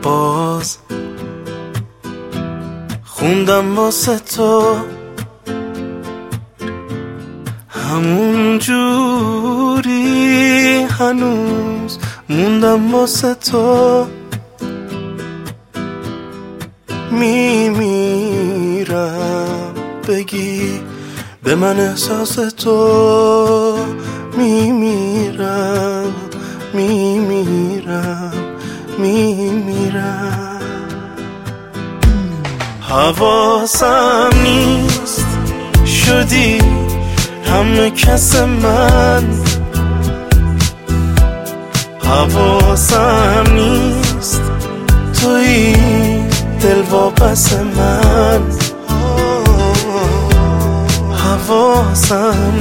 باز خوندم واسه تو همون جوری هنوز موندم واسه تو میمیرم بگی به من احساس تو میمیرم حواسم نیست شدی همه کس من حواسم نیست توی دل واپس من حواسم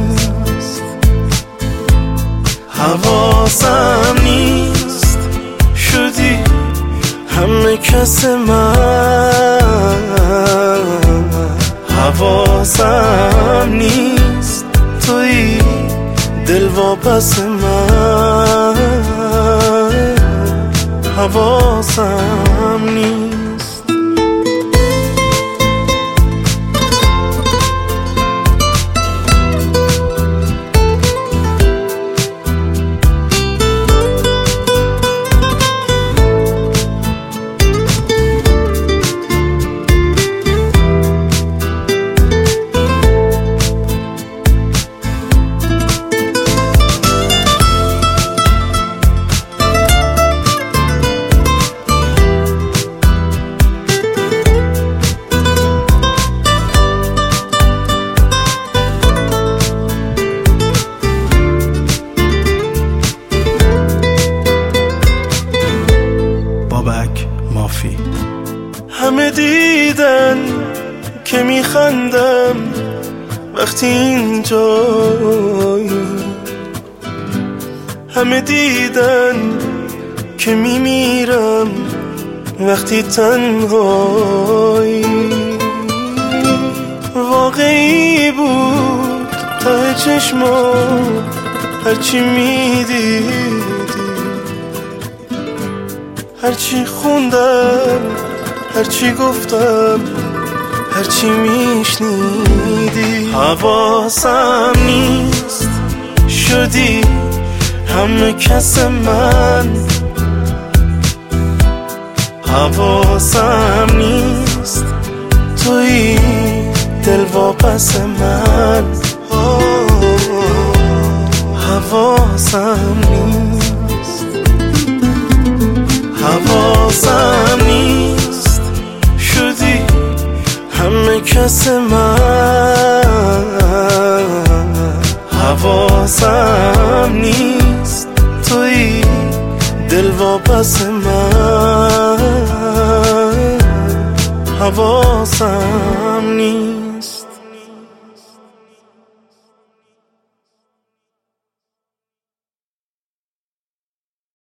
نیست شدی همه کس من حواسم نیست توی دل واپس من حواسم نیست مافی همه دیدن که میخندم وقتی اینجایی همه دیدن که میمیرم وقتی تنهایی واقعی بود ته چشمام هرچی میدیدی هرچی خوندم هرچی گفتم هرچی میشنیدی حواسم نیست شدی همه کس من حواسم نیست توی دل واپس من حواسم نیست شدی همه کس من حواسم نیست توی دل واپس من حواسم نیست